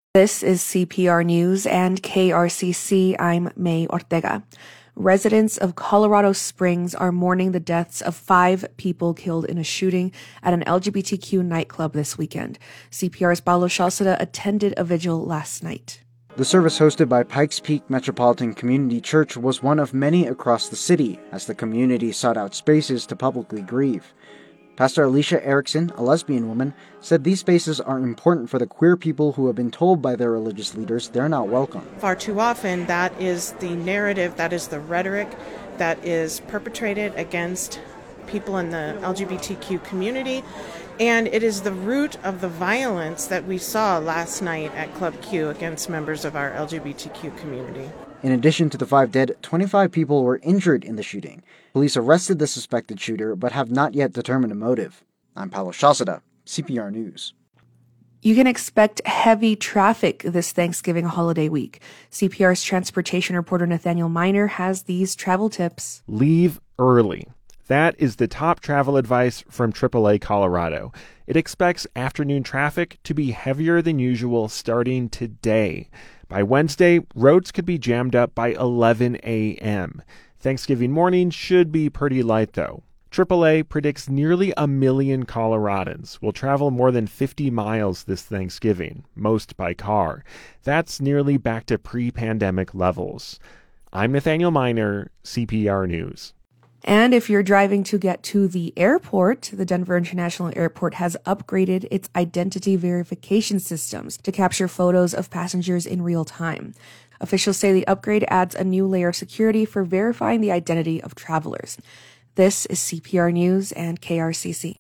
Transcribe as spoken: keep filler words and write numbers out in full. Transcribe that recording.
This is C P R News and K R C C. I'm May Ortega. Residents of Colorado Springs are mourning the deaths of five people killed in a shooting at an L G B T Q nightclub this weekend. C P R's Paulo Shalceda attended a vigil last night. The service hosted by Pikes Peak Metropolitan Community Church was one of many across the city as the community sought out spaces to publicly grieve. Pastor Alicia Erickson, a lesbian woman, said these spaces are important for the queer people who have been told by their religious leaders they're not welcome. Far too often, that is the narrative, that is the rhetoric that is perpetrated against people in the L G B T Q community, and it is the root of the violence that we saw last night at Club Q against members of our L G B T Q community. In addition to the five dead, twenty-five people were injured in the shooting. Police arrested the suspected shooter, but have not yet determined a motive. I'm Paulo Shalceda, C P R News. You can expect heavy traffic this Thanksgiving holiday week. C P R's transportation reporter Nathaniel Miner has these travel tips. Leave early. That is the top travel advice from triple A Colorado. It expects afternoon traffic to be heavier than usual starting today. By Wednesday, roads could be jammed up by eleven a.m. Thanksgiving morning should be pretty light, though. triple A predicts nearly a million Coloradans will travel more than fifty miles this Thanksgiving, most by car. That's nearly back to pre-pandemic levels. I'm Nathaniel Miner, C P R News. And if you're driving to get to the airport, the Denver International Airport has upgraded its identity verification systems to capture photos of passengers in real time. Officials say the upgrade adds a new layer of security for verifying the identity of travelers. This is C P R News and K R C C.